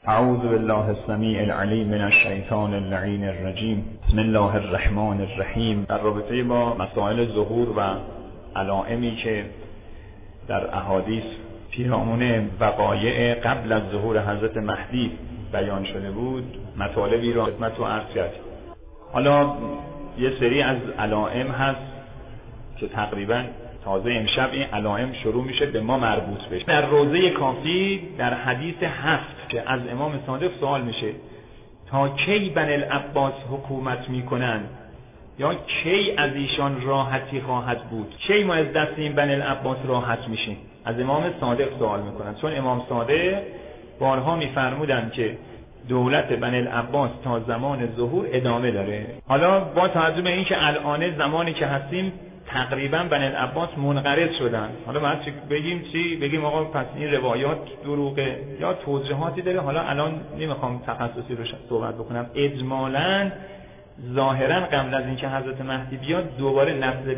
اعوذ بالله السمیع العلیم من الشیطان اللعین الرجیم. بسم الله الرحمن الرحیم. در رابطه با مسائل ظهور و علائمی که در احادیث پیرامون وقایع قبل از ظهور حضرت مهدی بیان شده بود، مطالبی را خدمت و عرض کردیم. حالا یه سری از علائم هست که تقریبا تازه امشب این علائم شروع میشه به ما مربوط بشه. در روضه کافی در حدیث 7 که از امام صادق سوال میشه تا کی بنی العباس حکومت میکنن یا کی از ایشان راحتی خواهد بود، کی ما از دست این بنی العباس راحت میشیم، از امام صادق سوال میکنن. چون امام صادق بارها میفرمودن که دولت بنی العباس تا زمان ظهور ادامه داره. حالا با توجه به این که الان زمانی که هستیم تقریبا بنی العباس منقرض شدن، حالا باید بگیم چی؟ بگیم آقا پس این روایات دروغه یا توجیهاتی داره. حالا الان نمیخوام تخصصی رو صحبت بکنم. اجمالاً ظاهرا قبل از اینکه حضرت مهدی بیاد دوباره نسل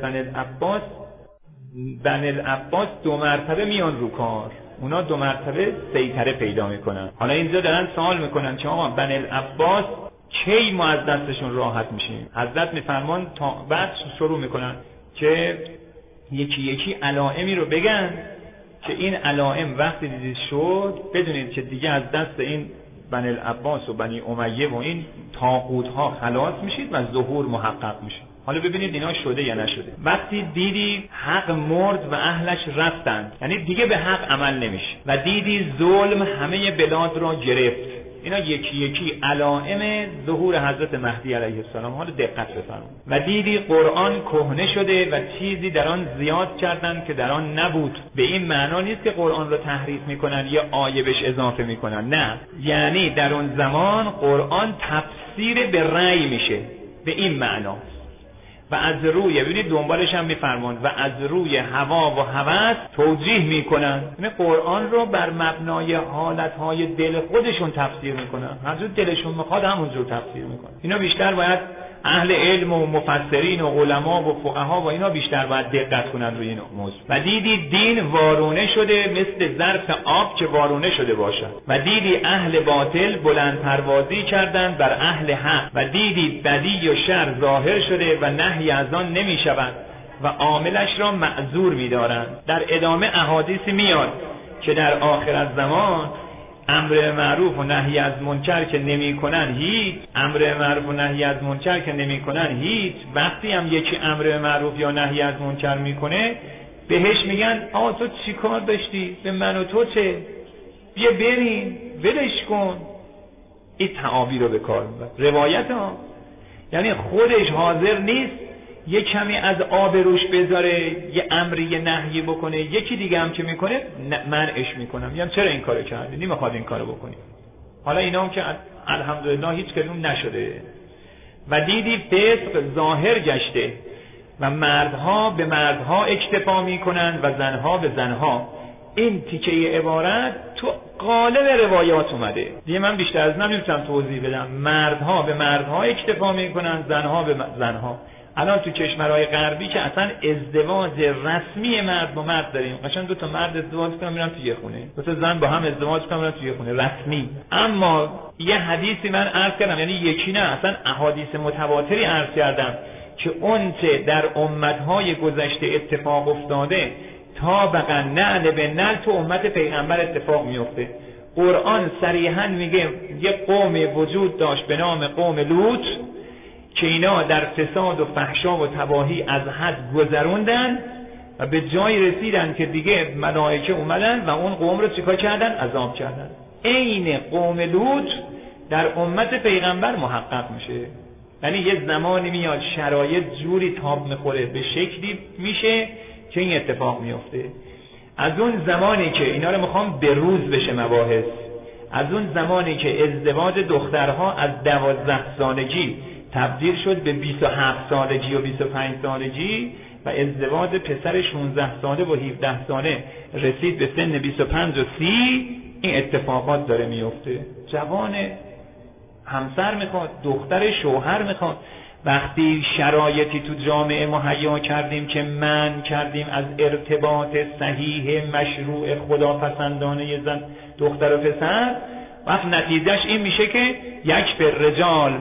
بنی العباس دو مرتبه میان رو کار، اونا دو مرتبه سیطره پیدا میکنن. حالا اینجا دارن سوال میکنن که آقا بنی العباس کی ما از دستشون راحت میشیم؟ حضرت میفرمان تا بعد شروع میکنن که یکی یکی علائمی رو بگن که این علائم وقتی دیدید شد بدونید که دیگه از دست این بنی العباس و بنی امیه و این طاغوت‌ها خلاص میشید و ظهور محقق میشه. حالا ببینید اینا شده یا نشده. وقتی دیدی حق مرد و اهلش رفتند، یعنی دیگه به حق عمل نمیشه و دیدی ظلم همه بلاد را گرفت، اینا یکی یکی علائم ظهور حضرت مهدی علیه السلام. حالا دقت بفرمایید. و دیدی قرآن کهنه شده و چیزی در آن زیاد کردن که در آن نبود. به این معنا نیست که قرآن رو تحریف میکنن یا آیه بهش اضافه میکنن، نه، یعنی در اون زمان قرآن تفسیر به رأی میشه، به این معنا. و از روی، ببینید دنبالش هم میفرمان، و از روی هوا و هوس توجیه میکنن، یعنی قرآن رو بر مبنای حالتهای دل خودشون تفسیر میکنن، هرجور دلشون میخواد همونجور تفسیر میکنن. اینا بیشتر باید اهل علم و مفسرین و علما و فقها و اینا بیشتر باید دقت کنن روی این موضوع. و دیدی دین وارونه شده مثل ظرف آب که وارونه شده باشد و دیدی اهل باطل بلند پروازی کردند بر اهل حق و دیدی بدی و شر ظاهر شده و نهی از آن نمی شود و عاملش را معذور می دارند. در ادامه احادیث میاد که در آخر زمان امر معروف و نهی از منکر که نمی‌کنن هیچ، امر معروف و نهی از منکر که نمی‌کنن هیچ، وقتی هم یکی امر معروف یا نهی از منکر میکنه بهش میگن آ تو چی کار داشتی؟ به من و تو چه؟ بیا بریم ولش کن. این تعابیر رو به کار میبره. روایت ها یعنی خودش حاضر نیست یه کمی از آب روش بذاره، یه امری یه نهی بکنه، یکی دیگه هم که میکنه منعش میکنم، میگم چرا این کارو کردی؟ نمیخواد این کارو بکنی. حالا اینا هم که الحمدلله هیچ کدوم نشده. و دیدی فسق ظاهر گشته و مردها به مردها اکتفا میکنن و زنها به زنها. این تیکه عبارت تو قالب روایات اومده دیگه، من بیشتر از نمیتونم توضیح بدم. مردها به مردها اکتفا میکنن، زنها به زنها. الان تو کشورهای غربی که اصلا ازدواج رسمی مرد با مرد داریم، قشنگ دو تا مرد ازدواج کنن میرن توی خونه، دو تا زن با هم ازدواج کنن میرن توی خونه رسمی. اما یه حدیثی من عرض کردم، یعنی یکی نه، اصلا احادیث متواتری عرض کردم که اون چه در امتهای گذشته اتفاق افتاده تا بقا نعل به نعل تو امت پیغمبر اتفاق میفته. قرآن صریحا میگه یه قوم وجود داشت به نام قوم لوط که اینا در فساد و فحشا و تباهی از حد گذروندن و به جای رسیدن که دیگه ملائکه اومدن و اون قوم رو چیکار کردن؟ عذاب کردن. عین قوم لوط در امت پیغمبر محقق میشه. یعنی یه زمانی میاد شرایط جوری تاب میخوره به شکلی میشه که این اتفاق میفته. از اون زمانی که اینا رو میخوام به روز بشه مباحث، از اون زمانی که ازدواج دخترها از 12 سالگی تبدیل شد به 27 سالگی و 25 سالگی و ازدواج پسر 16 ساله و 17 ساله رسید به سن 25 و 30، این اتفاقات داره میفته. جوان همسر میخواد، دختر شوهر میخواد. وقتی شرایطی تو جامعه مهیا کردیم که منع کردیم از ارتباط صحیح مشروع خداپسندانه زن دختر و پسر، وقت نتیجهش این میشه که یک به رجال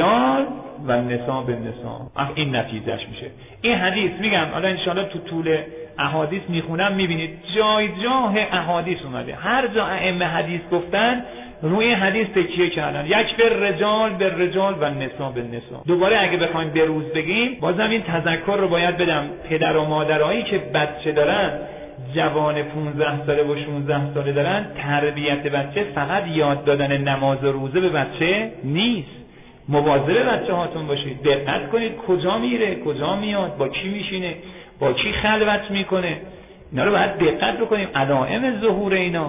و نساء به نساء. این نتیجهش میشه. این حدیث میگم حالا انشاءالله تو طول احادیث میخونم میبینید جای احادیث اومده، هر جا ائمه حدیث گفتن روی حدیث تکیه کردن، یک به رجال و نساء به نساء. دوباره اگه بخوایم به روز بگیم بازم این تذکر رو باید بدم، پدر و مادرایی که بچه دارن، جوان 15 ساله و 16 ساله دارن، تربیت بچه فقط یاد دادن نماز و روزه به بچه نیست. مواظب بچه هاتون باشید، دقت کنید کجا میره کجا میاد، با کی میشینه، با کی خلوت میکنه، اینا رو باید دقت بکنیم. علائم ظهور اینا،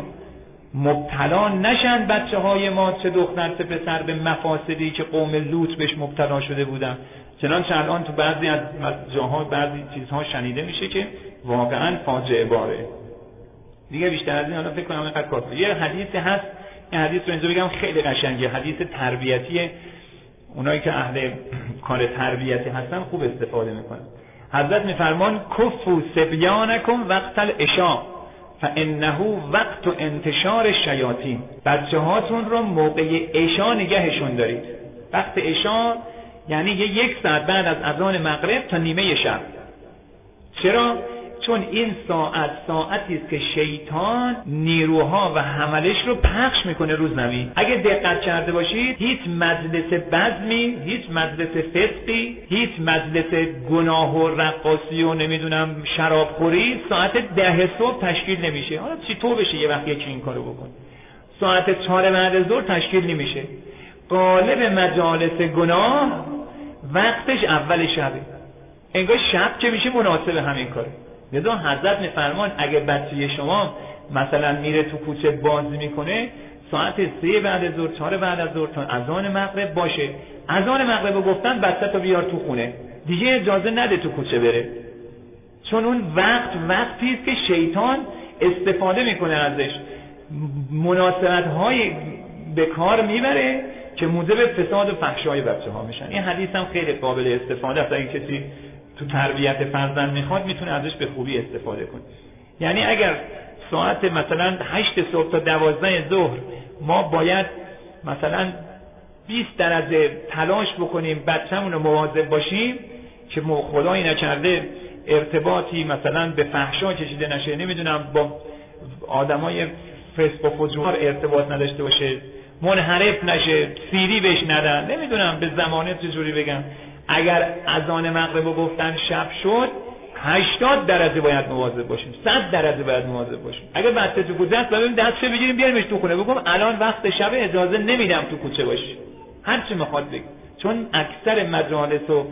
مبتلا نشن بچه های ما چه دختر چه پسر به مفاسدی که قوم لوط بهش مبتلا شده بودن. چنانچه الان تو بعضی از جاها بعضی چیزها شنیده میشه که واقعا فاجعه باره. دیگه بیشتر از این حالا فکر کنم اینقدر کافیه. یه حدیثی هست، این حدیث رو اینجا بگم خیلی قشنگه، حدیث تربیتیه، اونایی که اهل کار تربیتی هستن خوب استفاده میکنن. حضرت میفرمان کفوا صبیانکم وقت العشاء فانه وقت انتشار الشیاطین. بچه هاتون رو موقع عشاء نگهشون دارید. وقت عشاء یعنی یک ساعت بعد از اذان مغرب تا نیمه شب. چرا؟ چون این ساعتی است که شیطان نیروها و حملش رو پخش میکنه رو زمین. اگه دقت کرده باشید هیچ مجلس بزمی، هیچ مجلس فسقی، هیچ مجلس گناه و رقاصی و نمیدونم شرابخوری ساعت 10 صبح تشکیل نمیشه. حالا چی تو بشه یه وقت یکی این کارو بکن، ساعت 4 بعد ظهر تشکیل نمیشه. غالب مجالس گناه وقتش اول شبه، انگار شب که میشه مناسب همین کاره. لذا حضرت میفرمان اگه بچه شما مثلا میره تو کوچه بازی میکنه ساعت 3 بعد از ظهر 4 بعد از ظهر تا اذان مغرب باشه. اذان مغرب رو گفتن بچه تو بیار تو خونه، دیگه اجازه نده تو کوچه بره، چون اون وقتی است که شیطان استفاده میکنه ازش، مناسبت های به کار میبره که موجب فساد و فحشای بچه ها میشن. این حدیث هم خیلی قابل استفاده است، اگه کسی تو تربیت فرزند میخواد میتونه ازش به خوبی استفاده کنه. یعنی اگر ساعت مثلا 8 صبح تا 12 ظهر ما باید مثلا 20 درجه تلاش بکنیم بچه‌مون رو مواظب باشیم که خدایی نکرده ارتباطی مثلا به فحشا کشیده نشه، نمیدونم با آدمای فسق و فجور ارتباط نداشته باشه، منحرف نشه، سیری بهش ندن، نمیدونم به زمانه چجوری بگم. اگر اذان مغرب رو گفتن شب شد 80 درجه باید مواظب باشیم، 100 درجه باید مواظب باشیم. اگر بچه تو کوچه است ببینیم دستش بگیریم بیاریمش تو خونه، بگم الان وقت شب اجازه نمیدم تو کوچه باشی، هر چی میخواد بگی. چون اکثر مجالس و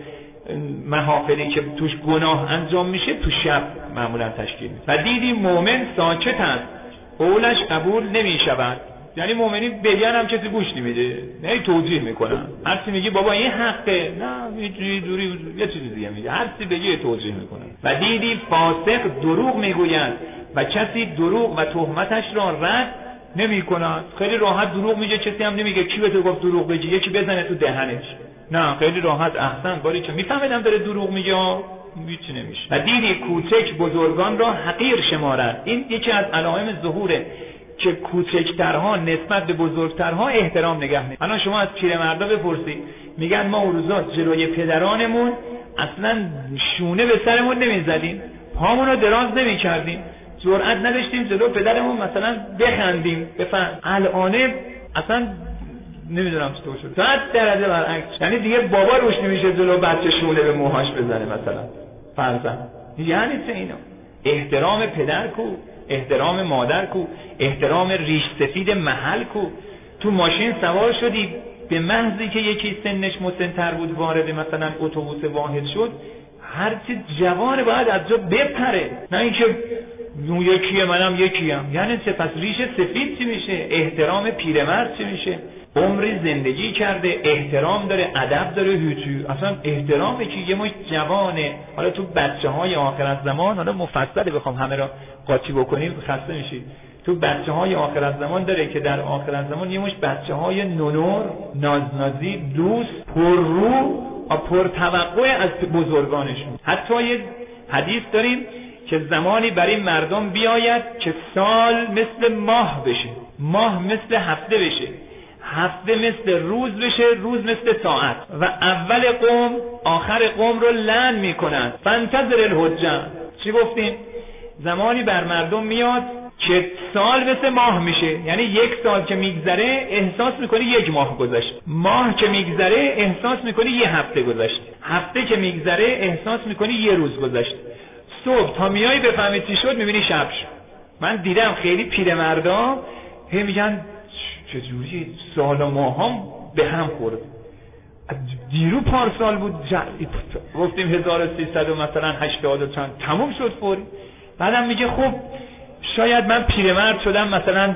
محافلی که توش گناه انجام میشه تو شب معمولا تشکیل میشه. و دیدی مؤمن ساکت است قولش قبول نمیشود. یعنی مؤمنین بگن هم کسی گوش نمیده، نه توجیه میکنن، هر چی میگی بابا این حقه، نه یه جوری یه چیزی دیگه میگه، هر چی بگی توجیه میکنن. و دیدی فاسق دروغ میگوید و کسی دروغ و تهمتش را رد نمیکند. خیلی راحت دروغ میگه، کسی هم نمیگه کی به تو گفت دروغ بگی، یکی بزنه تو دهنش، نه خیلی راحت احسن باری که میفهمیدم داره دروغ میگه هیچ نمیشه. و دیدی کوچک بزرگان را حقیر شمارد. این یکی از علائم ظهوره که کوچکترها نسبت به بزرگترها احترام نگه می‌دارن. الان شما از پیرمردا بپرسید میگن ما اون روزا جلوی پدرانمون اصلا شونه به سرمون نمیزدیم، پامون رو دراز نمی‌کردیم، جرئت نداشتیم جلو پدرمون مثلا بخندیم. بفهم الان اصلا نمیدونم چطور شد 100 درجه برعکس. یعنی دیگه بابا روش نمیشه جلو بچه شونه به موهاش بزنه مثلا فرضاً. یعنی چه اینا؟ احترام پدر کو، احترام مادر کو، احترام ریش سفید محل کو. تو ماشین سوار شدی به محضی که یکی سنش مسن‌تر بود وارد مثلا اتوبوس واحد شد، هر چی جوان باید از جا بپره، نه اینکه اون یکیه منم یکیم. یعنی چه؟ پس ریش سفید چی میشه؟ احترام پیرمرد چی میشه؟ عمری زندگی کرده، احترام داره، ادب داره، هیچی. اصلا احترامه که یه مش جوانه. حالا تو بچه‌های آخر از زمان، حالا مفصل بخوام همه را قاطی بکنیم خسته میشید، تو بچه‌های آخر از زمان داره که در آخر از زمان یه مش بچه‌های نونور، نازنازی، دوست، پررو و پرتوقع از بزرگانشون. حتی یه حدیث داریم که زمانی برای مردم بیاید که سال مثل ماه بشه. ماه مثل هفته بشه، هفته مثل روز بشه، روز مثل ساعت، و اول قوم آخر قوم رو لعن میکنن. فانتظر الحجه. چی گفتیم؟ زمانی بر مردم میاد که سال مثل ماه میشه، یعنی یک سال که میگذره احساس میکنی یک ماه گذشت، ماه که میگذره احساس میکنی یه هفته گذشت، هفته که میگذره احساس میکنی یه روز گذشت. صبح تا میای بفهمی چی شد میبینی شب شد. من دیدم خیلی پیرمردا هی میگن چجوری سال و ماهام به هم خورد، دیرو پارسال بود گفتیم 1300 و مثلا 80 و چند تموم شد فوری. بعدم میگه خب شاید من پیرمرد شدم، مثلا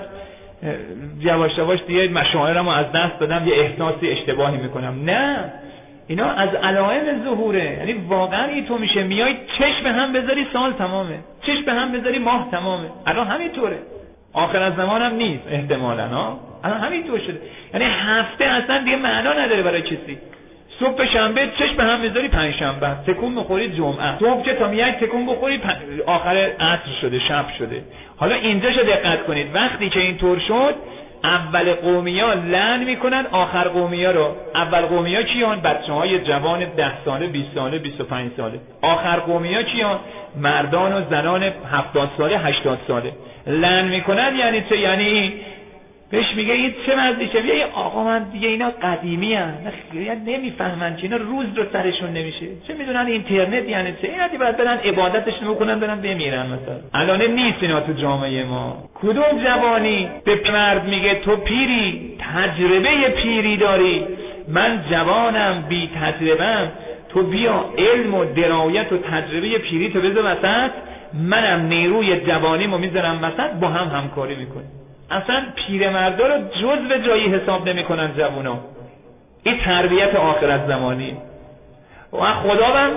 یواش یواش دیگه مشاعرمو از دست دادم، یه احساسی اشتباهی میکنم. نه، اینا از علائم ظهوره. یعنی واقعا این تو میشه میای چشم هم بذاری سال تمامه، چشم هم بذاری ماه تمامه. الان همینطوره، آخر از زمان هم نیست احتمالاً ها، الان همینطور شده. یعنی هفته اصلا دیگه معنا نداره برای کسی. صبح شنبه چشم هم میذاری پنجشنبه، تکون میخوری جمعه، صبح که تا میای تکون بخوری آخر عصر شده، شب شده. حالا اینجاشو دقت کنید، وقتی که اینطور شد اول قومیا لعن میکنن آخر قومیا رو. اول قومیا کیان؟ بچه‌های جوان 10 ساله، 20 ساله، 25 ساله. آخر قومیا کیان؟ مردان و زنان 70 ساله، 80 ساله. لعن میکنن یعنی چه؟ یعنی بهش میگه این چه مزدیشه؟ میگه آقا من دیگه اینا قدیمی هن، نمیفهمن که اینا روز رو سرشون نمیشه، چه میدونن اینترنت یعنی چه، اینا دیگه باید برن عبادتشون بکنن برن بمیرن. مثلا الان نیست اینا تو جامعه ما. کدوم جوانی به مرد میگه تو پیری، تجربه پیری داری، من جوانم بی تجربه‌ام، تو بیا علم و درایت و تجربه پیری تو بذار وسط، منم نیروی جوانیمو میذارم وسط، با هم همکاری میکنیم. اصلا پیرمردا رو جزو جایی حساب نمیکنن جوونا. این تربیت آخرت زمانی. و خدا هم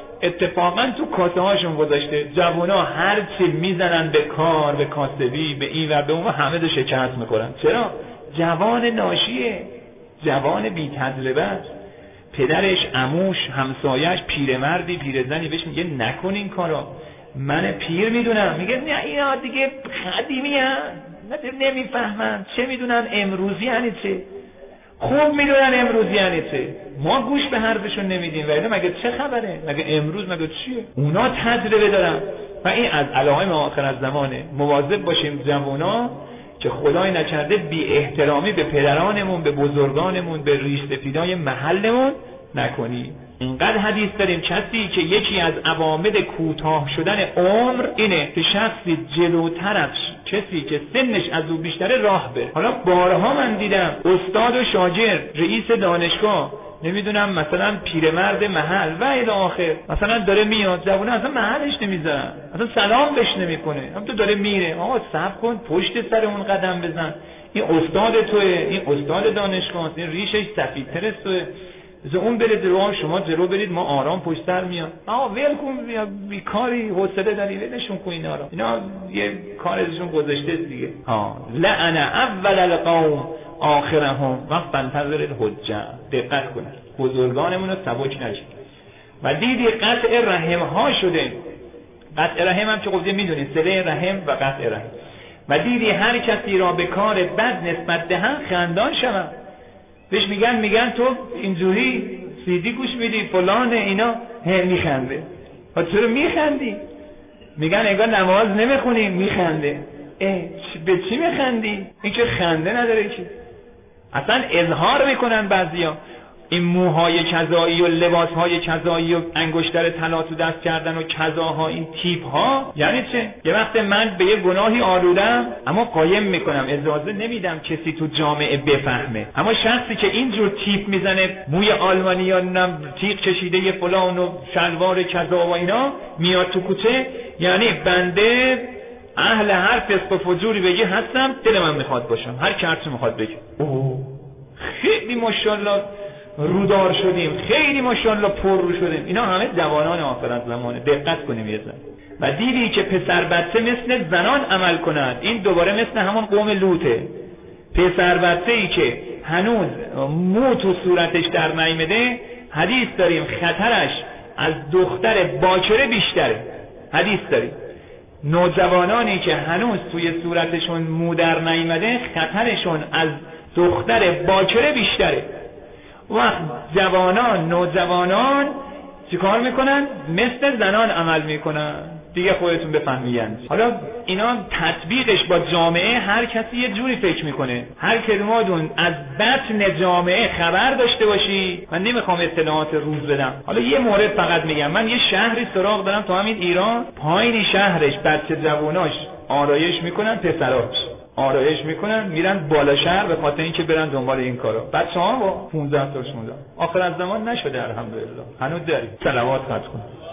اتفاقا تو کاسه هاشون گذاشته، جوونا هر چی میزنن به کار، به کاسبی، به این و به اون، همه رو شکست میکنن. چرا؟ جوان ناشیه، جوان بی تجربه است. پدرش، عموش، همسایش پیرمردی، پیرزنی بهش میگه نکن این کارا، من پیر میدونم، میگه نه اینا دیگه قدیمی هست، نمیفهمن، چه میدونن امروزی یعنی چه، خوب میدونن امروزی یعنی چه، ما گوش به حرفشون نمیدیم. ولی مگه چه خبره؟ مگه امروز مگه چیه؟ اونا تجربه دارن. و این از علائم آخر از زمانه. مواظب باشیم جوونا که خدای نکرده بی احترامی به پدرانمون، به بزرگانمون، به ریش سفیدای محلمون نکنی. اینقدر حدیث داریم کسی که یکی از عوامل کوتاه شدن عمر اینه که شخصی جلوتر، کسی که سنش از او بیشتره راه بره. حالا بارها من دیدم استاد و شاگرد، رئیس دانشگاه، نمیدونم مثلا پیرمرد محل و الی آخر، مثلا داره میاد، جوونه اصلا محلش نمیذارن، اصلا سلام بهش نمیکنه، هم تو داره میره، آقا صبر کن پشت سر اون قدم بزن، این استاد توئه، این استاد دانشگاه است، این ریشش سفیدتر است، از اون برید رو، شما جلو برید، ما آرام پشت سر میاد. آقا ول کن، بیکاری، حوصله داری ولشون کن اینا رو، اینا یه کارشون گذشته دیگه. لعن اول القوم آخرهم و فانتظر الحجه. دقت کنید بزرگانمون رو سبک نگیرید. و دیدی قطع رحم ها شده، قطع رحم هم که گفتیم میدونید صله رحم و قطع رحم. و دیدی هر کسی را به کار بد نسبت دهند خندان شوند. بهش میگن تو اینجوری سیدی گوش میدی فلان اینا، میخنده. و چرا میخندی؟ میگن انگار نماز نمیخونی، میخنده. به چی میخندی؟ این که خنده نداره که. اصلا اظهار میکنن بعضیا این موهای کذایی و لباسهای کذایی و انگشتر طلا تو دست کردن و کذاها، این تیپ ها یعنی چه؟ یه وقت من به یه گناهی آلودم اما قایم میکنم، اجازه نمیدم کسی تو جامعه بفهمه. اما شخصی که اینجور تیپ میزنه، موی آلمانیان، تیغ کشیده فلان و شلوار کذا و اینا، میاد تو کوچه، یعنی بنده اهل هر فسق و فجوری بگی هستم، دل من میخواد باشم، هر کی هرچی میخواد بگی. خیلی ماشاءالله رودار شدیم، خیلی ماشاءالله پر رو شدیم. اینا همه جوانان آخرت زمانه. دقت کنیم یه ذره. و دیدی که پسر بچه مثل زنان عمل کند. این دوباره مثل همون قوم لوطه. پسر بچه ای که هنوز مو تو صورتش در نیامده، حدیث داریم خطرش از دختر باکره بیشتره. حدیث داریم نوجوانانی که هنوز توی صورتشون مو در نیامده خطرشون از دختر باکره بیشتره. وقت جوانان نوجوانان چیکار میکنن؟ مثل زنان عمل میکنن. دیگه خودتون بفهمید. حالا اینا تطبیقش با جامعه هر کسی یه جوری فکر میکنه. هر کدوماتون از بطن جامعه خبر داشته باشی. من نمیخوام اطلاعات روز بدم. حالا یه مورد فقط میگم. من یه شهری سراغ دارم تو همین ایران، پایین شهرش بچه جووناش آرایش میکنن، پسراش آرایش میکنن میرن بالا شهر به خاطر اینکه برن دنبال این کارا. بچه‌ها با 15 سالش موندن. آخر از زمان نشده الحمدلله. هنوز داریم. صلوات خط کن.